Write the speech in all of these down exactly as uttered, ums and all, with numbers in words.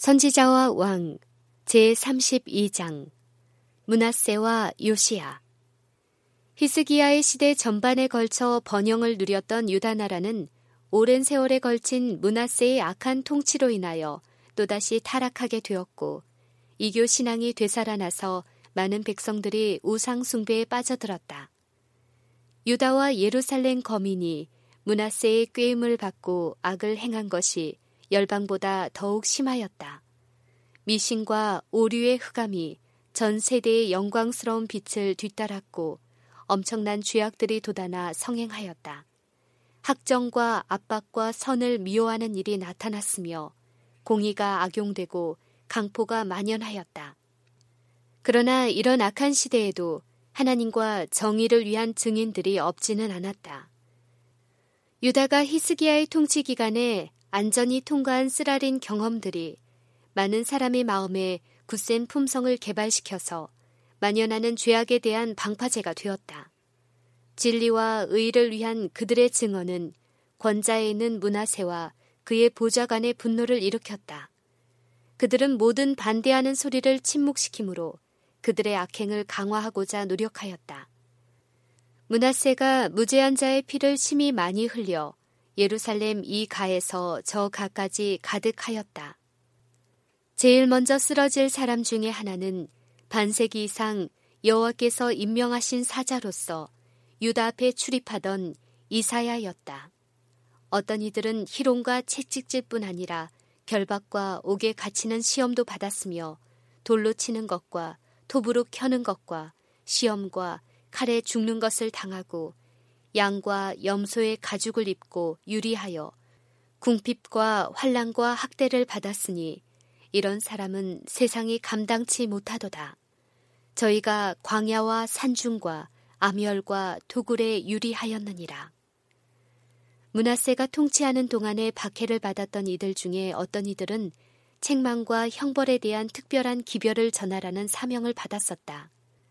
선지자와 왕 제삼십이 장 므낫세와 요시야. 히스기야의 시대 전반에 걸쳐 번영을 누렸던 유다 나라는 오랜 세월에 걸친 므낫세의 악한 통치로 인하여 또다시 타락하게 되었고, 이교 신앙이 되살아나서 많은 백성들이 우상 숭배에 빠져들었다. 유다와 예루살렘 거민이 므낫세의 꾀임을 받고 악을 행한 것이 열방보다 더욱 심하였다. 미신과 오류의 흑암이 전 세대의 영광스러운 빛을 뒤따랐고 엄청난 죄악들이 돋아나 성행하였다. 학정과 압박과 선을 미워하는 일이 나타났으며 공의가 악용되고 강포가 만연하였다. 그러나 이런 악한 시대에도 하나님과 정의를 위한 증인들이 없지는 않았다. 유다가 히스기야의 통치 기간에 안전히 통과한 쓰라린 경험들이 많은 사람의 마음에 굳센 품성을 개발시켜서 만연하는 죄악에 대한 방파제가 되었다. 진리와 의를 위한 그들의 증언은 권자에 있는 므낫세와 그의 보좌관의 분노를 일으켰다. 그들은 모든 반대하는 소리를 침묵시키므로 그들의 악행을 강화하고자 노력하였다. 므낫세가 무죄한 자의 피를 심히 많이 흘려 예루살렘 이 가에서 저 가까지 가득하였다. 제일 먼저 쓰러질 사람 중에 하나는 반세기 이상 여호와께서 임명하신 사자로서 유다 앞에 출입하던 이사야였다. 어떤 이들은 희롱과 채찍질뿐 아니라 결박과 옥에 갇히는 시험도 받았으며 돌로 치는 것과 톱으로 켜는 것과 시험과 칼에 죽는 것을 당하고 양과 염소의 가죽을 입고 유리하여 궁핍과 환난과 학대를 받았으니 이런 사람은 세상이 감당치 못하도다. 저희가 광야와 산중과 암열과 토굴에 유리하였느니라. 므낫세가 통치하는 동안에 박해를 받았던 이들 중에 어떤 이들은 책망과 형벌에 대한 특별한 기별을 전하라는 사명을 받았었다.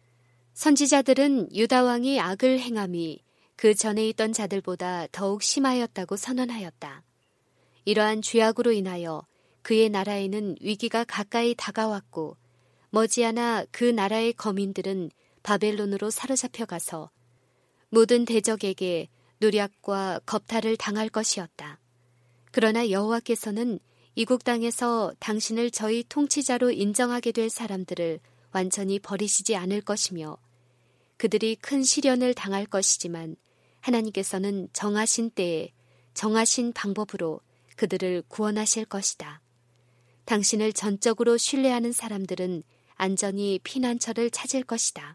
선지자들은 유다 왕이 악을 행함이 그 전에 있던 자들보다 더욱 심하였다고 선언하였다. 이러한 죄악으로 인하여 그의 나라에는 위기가 가까이 다가왔고 머지않아 그 나라의 거민들은 바벨론으로 사로잡혀 가서 모든 대적에게 노략과 겁탈을 당할 것이었다. 그러나 여호와께서는 이국 땅에서 당신을 저희 통치자로 인정하게 될 사람들을 완전히 버리시지 않을 것이며 그들이 큰 시련을 당할 것이지만 하나님께서는 정하신 때에 정하신 방법으로 그들을 구원하실 것이다. 당신을 전적으로 신뢰하는 사람들은 안전히 피난처를 찾을 것이다.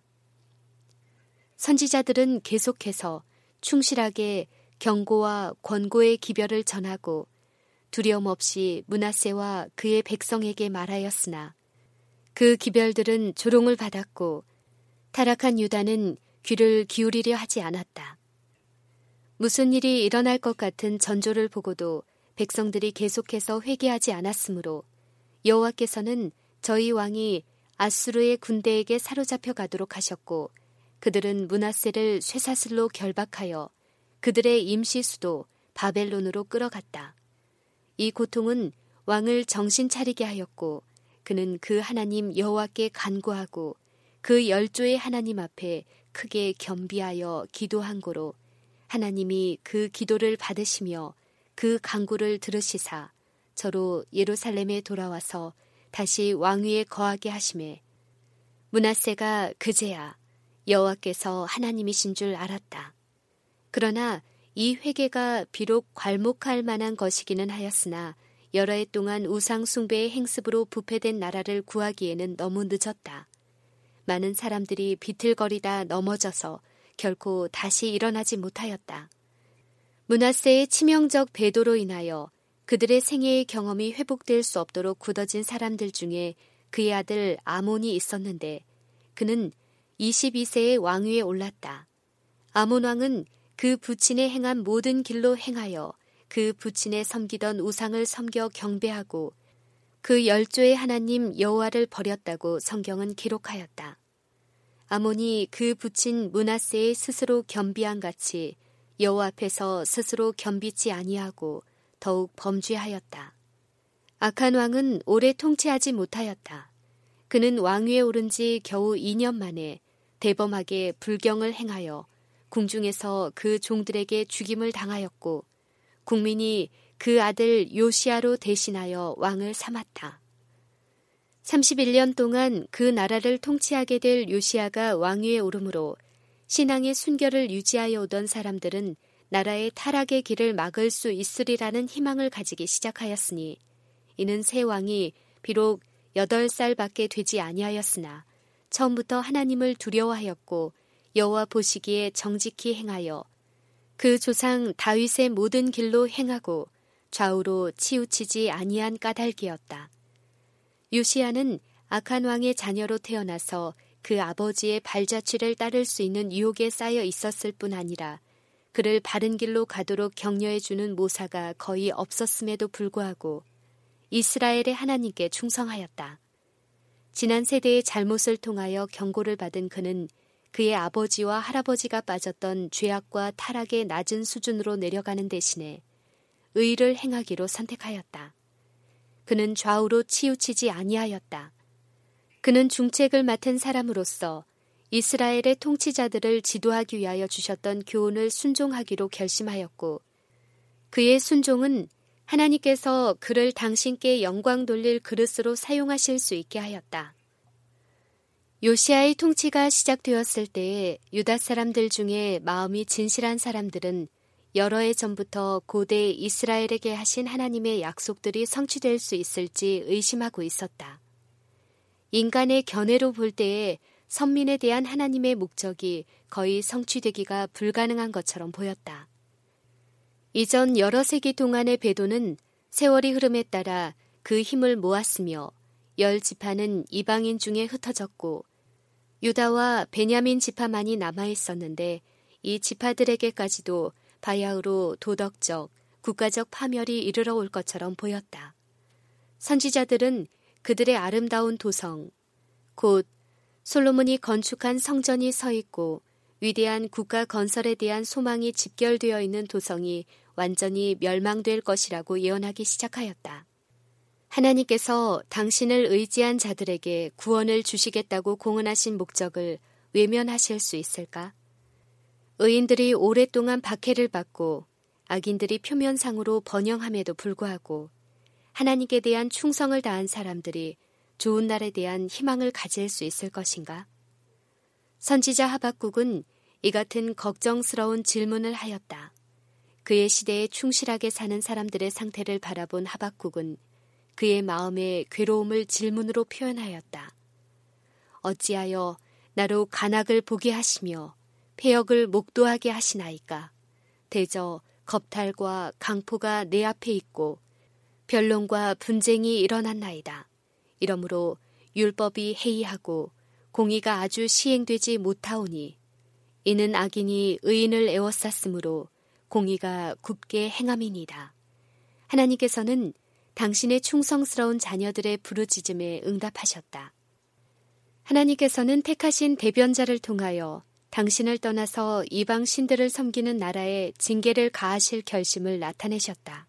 선지자들은 계속해서 충실하게 경고와 권고의 기별을 전하고 두려움 없이 므낫세와 그의 백성에게 말하였으나 그 기별들은 조롱을 받았고 타락한 유다는 귀를 기울이려 하지 않았다. 무슨 일이 일어날 것 같은 전조를 보고도 백성들이 계속해서 회개하지 않았으므로 여호와께서는 저희 왕이 아수르의 군대에게 사로잡혀 가도록 하셨고 그들은 므낫세를 쇠사슬로 결박하여 그들의 임시수도 바벨론으로 끌어갔다. 이 고통은 왕을 정신 차리게 하였고 그는 그 하나님 여호와께 간구하고 그 열조의 하나님 앞에 크게 겸비하여 기도한 고로 하나님이 그 기도를 받으시며 그 간구를 들으시사 저로 예루살렘에 돌아와서 다시 왕위에 거하게 하시매 므낫세가 그제야 여호와께서 하나님이신 줄 알았다. 그러나 이 회개가 비록 괄목할 만한 것이기는 하였으나 여러 해 동안 우상 숭배의 행습으로 부패된 나라를 구하기에는 너무 늦었다. 많은 사람들이 비틀거리다 넘어져서 결코 다시 일어나지 못하였다. 므낫세의 치명적 배도로 인하여 그들의 생애의 경험이 회복될 수 없도록 굳어진 사람들 중에 그의 아들 아몬이 있었는데 그는 이십이 세의 왕위에 올랐다. 아몬 왕은 그 부친의 행한 모든 길로 행하여 그 부친의 섬기던 우상을 섬겨 경배하고 그 열조의 하나님 여호와를 버렸다고 성경은 기록하였다. 아몬이 그 부친 므낫세의 스스로 겸비한 같이 여호와 앞에서 스스로 겸비치 아니하고 더욱 범죄하였다. 아칸 왕은 오래 통치하지 못하였다. 그는 왕위에 오른 지 겨우 이 년 만에 대범하게 불경을 행하여 궁중에서 그 종들에게 죽임을 당하였고 국민이 그 아들 요시야로 대신하여 왕을 삼았다. 삼십일 년 동안 그 나라를 통치하게 될 요시야가 왕위에 오르므로 신앙의 순결을 유지하여 오던 사람들은 나라의 타락의 길을 막을 수 있으리라는 희망을 가지기 시작하였으니 이는 새 왕이 비록 여덟 살밖에 되지 아니하였으나 처음부터 하나님을 두려워하였고 여호와 보시기에 정직히 행하여 그 조상 다윗의 모든 길로 행하고 좌우로 치우치지 아니한 까닭이었다. 요시야는 아칸 왕의 자녀로 태어나서 그 아버지의 발자취를 따를 수 있는 유혹에 쌓여 있었을 뿐 아니라 그를 바른 길로 가도록 격려해주는 모사가 거의 없었음에도 불구하고 이스라엘의 하나님께 충성하였다. 지난 세대의 잘못을 통하여 경고를 받은 그는 그의 아버지와 할아버지가 빠졌던 죄악과 타락의 낮은 수준으로 내려가는 대신에 의를 행하기로 선택하였다. 그는 좌우로 치우치지 아니하였다. 그는 중책을 맡은 사람으로서 이스라엘의 통치자들을 지도하기 위하여 주셨던 교훈을 순종하기로 결심하였고 그의 순종은 하나님께서 그를 당신께 영광 돌릴 그릇으로 사용하실 수 있게 하였다. 요시야의 통치가 시작되었을 때에 유다 사람들 중에 마음이 진실한 사람들은 여러 해 전부터 고대 이스라엘에게 하신 하나님의 약속들이 성취될 수 있을지 의심하고 있었다. 인간의 견해로 볼 때에 선민에 대한 하나님의 목적이 거의 성취되기가 불가능한 것처럼 보였다. 이전 여러 세기 동안의 배도는 세월이 흐름에 따라 그 힘을 모았으며 열 지파는 이방인 중에 흩어졌고 유다와 베냐민 지파만이 남아있었는데 이 지파들에게까지도 바야흐로 도덕적, 국가적 파멸이 이르러 올 것처럼 보였다. 선지자들은 그들의 아름다운 도성, 곧 솔로몬이 건축한 성전이 서 있고 위대한 국가 건설에 대한 소망이 집결되어 있는 도성이 완전히 멸망될 것이라고 예언하기 시작하였다. 하나님께서 당신을 의지한 자들에게 구원을 주시겠다고 공언하신 목적을 외면하실 수 있을까? 의인들이 오랫동안 박해를 받고 악인들이 표면상으로 번영함에도 불구하고 하나님께 대한 충성을 다한 사람들이 좋은 날에 대한 희망을 가질 수 있을 것인가? 선지자 하박국은 이 같은 걱정스러운 질문을 하였다. 그의 시대에 충실하게 사는 사람들의 상태를 바라본 하박국은 그의 마음의 괴로움을 질문으로 표현하였다. 어찌하여 나로 간악을 보게 하시며 폐역을 목도하게 하시나이까? 대저 겁탈과 강포가 내 앞에 있고 변론과 분쟁이 일어났나이다. 이러므로 율법이 해이하고 공의가 아주 시행되지 못하오니 이는 악인이 의인을 애워쌌으므로 공의가 굽게 행함이니이다. 하나님께서는 당신의 충성스러운 자녀들의 부르짖음에 응답하셨다. 하나님께서는 택하신 대변자를 통하여 당신을 떠나서 이방 신들을 섬기는 나라에 징계를 가하실 결심을 나타내셨다.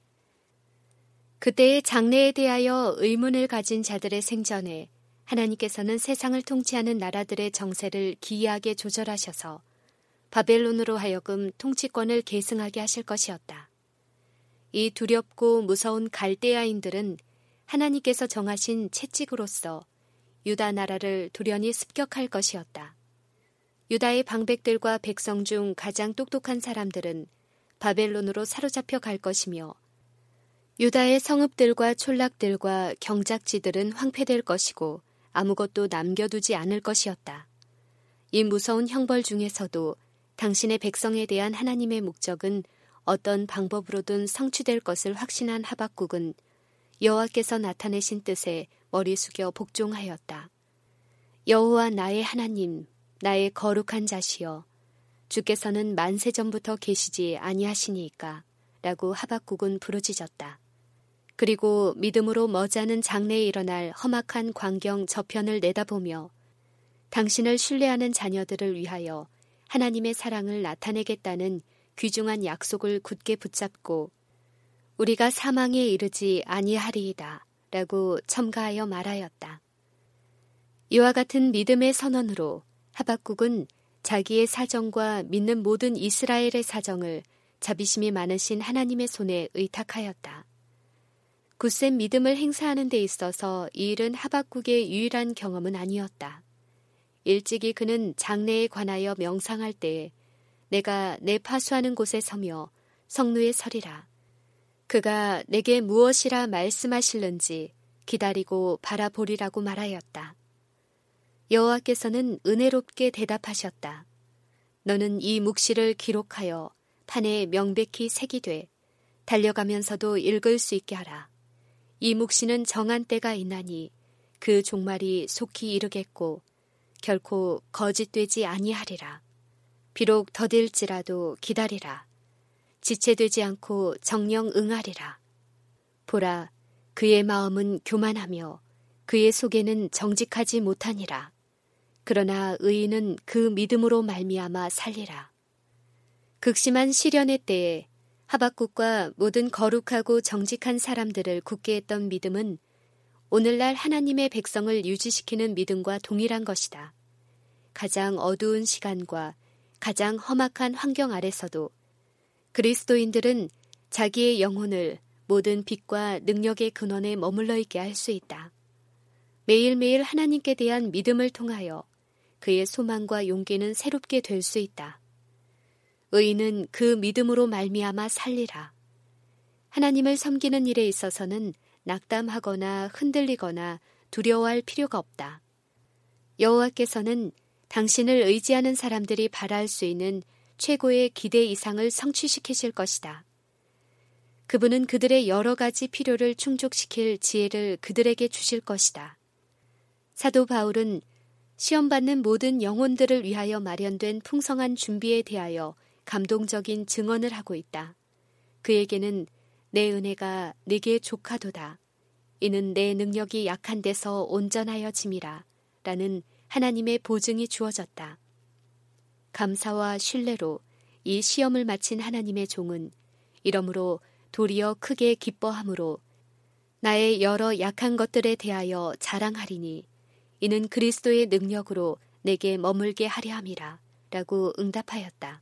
그때의 장래에 대하여 의문을 가진 자들의 생전에 하나님께서는 세상을 통치하는 나라들의 정세를 기이하게 조절하셔서 바벨론으로 하여금 통치권을 계승하게 하실 것이었다. 이 두렵고 무서운 갈대아인들은 하나님께서 정하신 채찍으로서 유다 나라를 돌연히 습격할 것이었다. 유다의 방백들과 백성 중 가장 똑똑한 사람들은 바벨론으로 사로잡혀 갈 것이며 유다의 성읍들과 촌락들과 경작지들은 황폐될 것이고 아무것도 남겨두지 않을 것이었다. 이 무서운 형벌 중에서도 당신의 백성에 대한 하나님의 목적은 어떤 방법으로든 성취될 것을 확신한 하박국은 여호와께서 나타내신 뜻에 머리 숙여 복종하였다. 여호와 나의 하나님, 나의 거룩한 자시여, 주께서는 만세 전부터 계시지 아니하시니까 라고 하박국은 부르짖었다. 그리고 믿음으로 머지않은 장래에 일어날 험악한 광경 저편을 내다보며 당신을 신뢰하는 자녀들을 위하여 하나님의 사랑을 나타내겠다는 귀중한 약속을 굳게 붙잡고 우리가 사망에 이르지 아니하리이다 라고 첨가하여 말하였다. 이와 같은 믿음의 선언으로 하박국은 자기의 사정과 믿는 모든 이스라엘의 사정을 자비심이 많으신 하나님의 손에 의탁하였다. 굳센 믿음을 행사하는 데 있어서 이 일은 하박국의 유일한 경험은 아니었다. 일찍이 그는 장래에 관하여 명상할 때에 내가 내 파수하는 곳에 서며 성루에 서리라. 그가 내게 무엇이라 말씀하실는지 기다리고 바라보리라고 말하였다. 여호와께서는 은혜롭게 대답하셨다. 너는 이 묵시를 기록하여 판에 명백히 새기되 달려가면서도 읽을 수 있게 하라. 이 묵시는 정한 때가 있나니 그 종말이 속히 이르겠고 결코 거짓되지 아니하리라. 비록 더딜지라도 기다리라. 지체되지 않고 정령 응하리라. 보라, 그의 마음은 교만하며 그의 속에는 정직하지 못하니라. 그러나 의인은 그 믿음으로 말미암아 살리라. 극심한 시련의 때에 하박국과 모든 거룩하고 정직한 사람들을 굳게 했던 믿음은 오늘날 하나님의 백성을 유지시키는 믿음과 동일한 것이다. 가장 어두운 시간과 가장 험악한 환경 아래서도 그리스도인들은 자기의 영혼을 모든 빛과 능력의 근원에 머물러 있게 할 수 있다. 매일매일 하나님께 대한 믿음을 통하여 그의 소망과 용기는 새롭게 될 수 있다. 의인은 그 믿음으로 말미암아 살리라. 하나님을 섬기는 일에 있어서는 낙담하거나 흔들리거나 두려워할 필요가 없다. 여호와께서는 당신을 의지하는 사람들이 바랄 수 있는 최고의 기대 이상을 성취시키실 것이다. 그분은 그들의 여러 가지 필요를 충족시킬 지혜를 그들에게 주실 것이다. 사도 바울은 시험받는 모든 영혼들을 위하여 마련된 풍성한 준비에 대하여 감동적인 증언을 하고 있다. 그에게는 내 은혜가 네게 족하도다. 이는 내 능력이 약한 데서 온전하여짐이라. 라는 하나님의 보증이 주어졌다. 감사와 신뢰로 이 시험을 마친 하나님의 종은 이러므로 도리어 크게 기뻐함으로 나의 여러 약한 것들에 대하여 자랑하리니 이는 그리스도의 능력으로 내게 머물게 하려 함이라. 라고 응답하였다.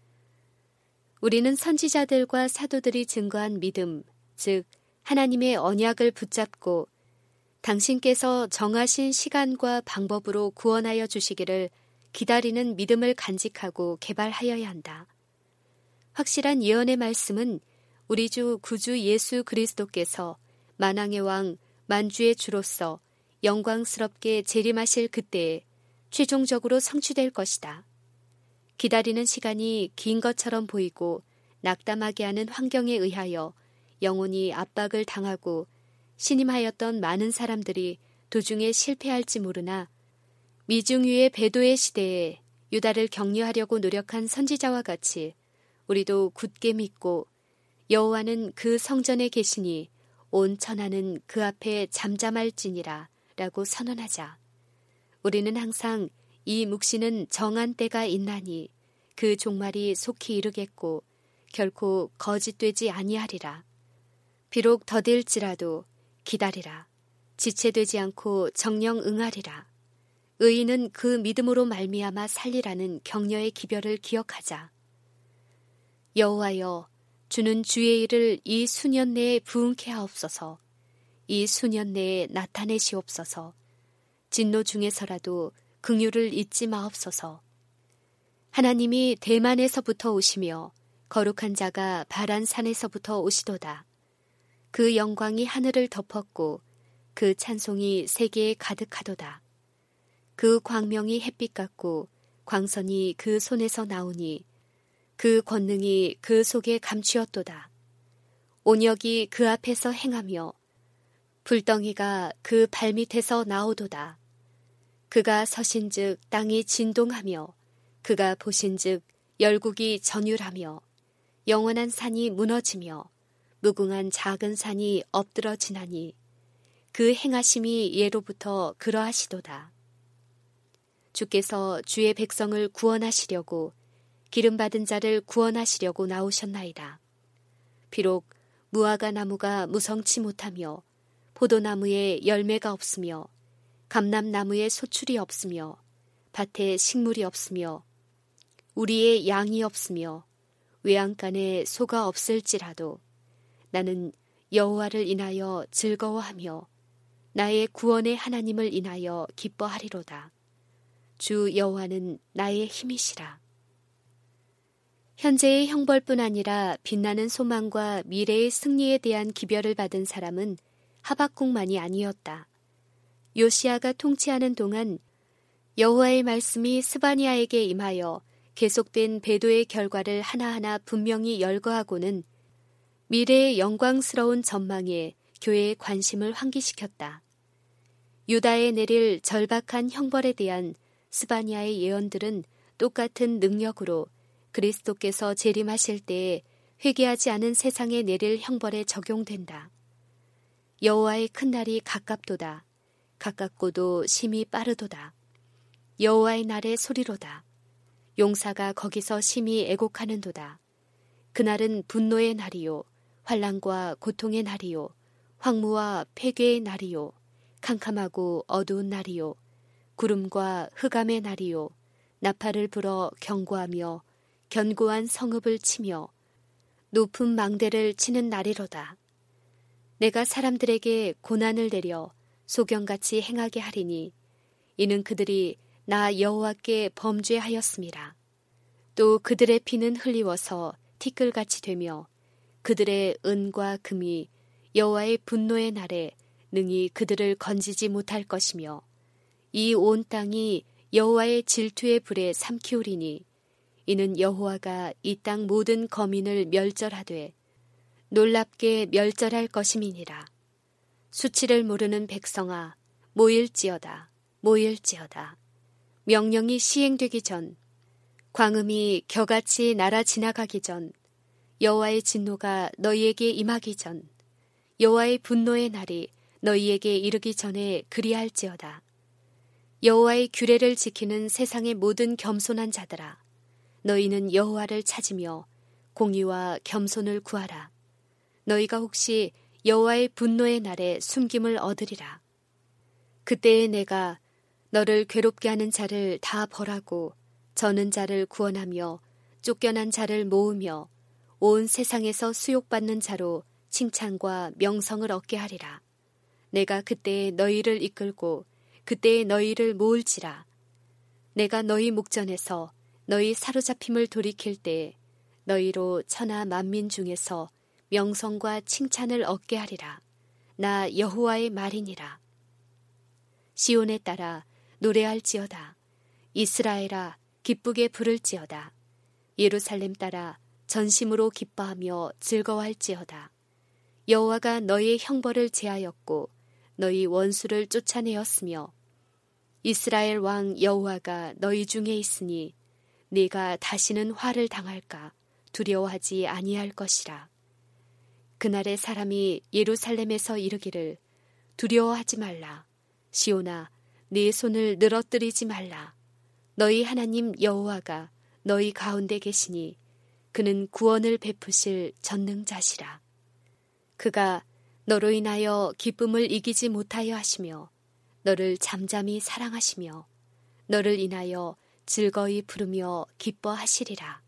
우리는 선지자들과 사도들이 증거한 믿음, 즉 하나님의 언약을 붙잡고 당신께서 정하신 시간과 방법으로 구원하여 주시기를 기다리는 믿음을 간직하고 개발하여야 한다. 확실한 예언의 말씀은 우리 주 구주 예수 그리스도께서 만왕의 왕, 만주의 주로서 영광스럽게 재림하실 그때에 최종적으로 성취될 것이다. 기다리는 시간이 긴 것처럼 보이고 낙담하게 하는 환경에 의하여 영혼이 압박을 당하고 신임하였던 많은 사람들이 도중에 실패할지 모르나 미중유의 배도의 시대에 유다를 격려하려고 노력한 선지자와 같이 우리도 굳게 믿고 여호와는 그 성전에 계시니 온 천하는 그 앞에 잠잠할지니라 라고 선언하자. 우리는 항상 이 묵시는 정한 때가 있나니 그 종말이 속히 이르겠고 결코 거짓되지 아니하리라. 비록 더딜지라도 기다리라. 지체되지 않고 정령 응하리라. 의인은 그 믿음으로 말미암아 살리라는 격려의 기별을 기억하자. 여호와여, 주는 주의 일을 이 수년 내에 부응케 하옵소서. 이 수년 내에 나타내시옵소서. 진노 중에서라도 긍휼을 잊지 마옵소서. 하나님이 대만에서부터 오시며 거룩한 자가 바란 산에서부터 오시도다. 그 영광이 하늘을 덮었고 그 찬송이 세계에 가득하도다. 그 광명이 햇빛 같고 광선이 그 손에서 나오니 그 권능이 그 속에 감추었도다. 온역이 그 앞에서 행하며 불덩이가 그 발밑에서 나오도다. 그가 서신즉 땅이 진동하며 그가 보신즉 열국이 전율하며 영원한 산이 무너지며 무궁한 작은 산이 엎드러지나니 그 행하심이 예로부터 그러하시도다. 주께서 주의 백성을 구원하시려고 기름받은 자를 구원하시려고 나오셨나이다. 비록 무화과 나무가 무성치 못하며 포도나무에 열매가 없으며 감람나무에 소출이 없으며 밭에 식물이 없으며 우리의 양이 없으며 외양간에 소가 없을지라도 나는 여호와를 인하여 즐거워하며 나의 구원의 하나님을 인하여 기뻐하리로다. 주 여호와는 나의 힘이시라. 현재의 형벌뿐 아니라 빛나는 소망과 미래의 승리에 대한 기별을 받은 사람은 하박국만이 아니었다. 요시야가 통치하는 동안 여호와의 말씀이 스바냐에게 임하여 계속된 배도의 결과를 하나하나 분명히 열거하고는 미래의 영광스러운 전망에 교회의 관심을 환기시켰다. 유다에 내릴 절박한 형벌에 대한 스바냐의 예언들은 똑같은 능력으로 그리스도께서 재림하실 때에 회개하지 않은 세상에 내릴 형벌에 적용된다. 여호와의 큰 날이 가깝도다. 가깝고도 심히 빠르도다. 여호와의 날의 소리로다. 용사가 거기서 심히 애곡하는도다. 그날은 분노의 날이요 환난과 고통의 날이요 황무와 폐괴의 날이요 캄캄하고 어두운 날이요 구름과 흑암의 날이요 나팔을 불어 경고하며 견고한 성읍을 치며 높은 망대를 치는 날이로다. 내가 사람들에게 고난을 내려 소경같이 행하게 하리니 이는 그들이 나 여호와께 범죄하였음이라. 또 그들의 피는 흘리워서 티끌같이 되며 그들의 은과 금이 여호와의 분노의 날에 능히 그들을 건지지 못할 것이며 이 온 땅이 여호와의 질투의 불에 삼키우리니 이는 여호와가 이 땅 모든 거민을 멸절하되 놀랍게 멸절할 것임이니라. 수치를 모르는 백성아 모일지어다 모일지어다. 명령이 시행되기 전 광음이 겨같이 날아 지나가기 전 여호와의 진노가 너희에게 임하기 전 여호와의 분노의 날이 너희에게 이르기 전에 그리할지어다. 여호와의 규례를 지키는 세상의 모든 겸손한 자들아 너희는 여호와를 찾으며 공의와 겸손을 구하라. 너희가 혹시 여호와의 분노의 날에 숨김을 얻으리라. 그때에 내가 너를 괴롭게 하는 자를 다 벌하고 저는 자를 구원하며 쫓겨난 자를 모으며 온 세상에서 수욕받는 자로 칭찬과 명성을 얻게 하리라. 내가 그때에 너희를 이끌고 그때에 너희를 모을지라. 내가 너희 목전에서 너희 사로잡힘을 돌이킬 때에 너희로 천하 만민 중에서 명성과 칭찬을 얻게 하리라. 나 여호와의 말이니라. 시온에 따라 노래할지어다. 이스라엘아 기쁘게 부를지어다. 예루살렘 따라 전심으로 기뻐하며 즐거워할지어다. 여호와가 너희의 형벌을 제하였고 너희 원수를 쫓아내었으며 이스라엘 왕 여호와가 너희 중에 있으니 네가 다시는 화를 당할까 두려워하지 아니할 것이라. 그날의 사람이 예루살렘에서 이르기를 두려워하지 말라. 시온아 네 손을 늘어뜨리지 말라. 너희 하나님 여호와가 너희 가운데 계시니 그는 구원을 베푸실 전능자시라. 그가 너로 인하여 기쁨을 이기지 못하여 하시며 너를 잠잠히 사랑하시며 너를 인하여 즐거이 부르며 기뻐하시리라.